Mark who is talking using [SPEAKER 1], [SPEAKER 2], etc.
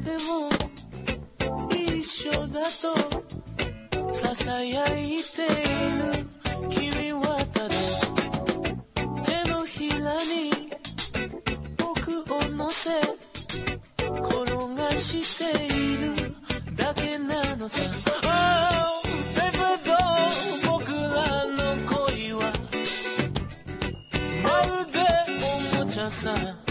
[SPEAKER 1] ても一緒だとささやいている。君はただ手のひらに僕を乗せ転がしているだけなのさ。 Oh baby doll、 僕らの恋はまるでおもちゃさ。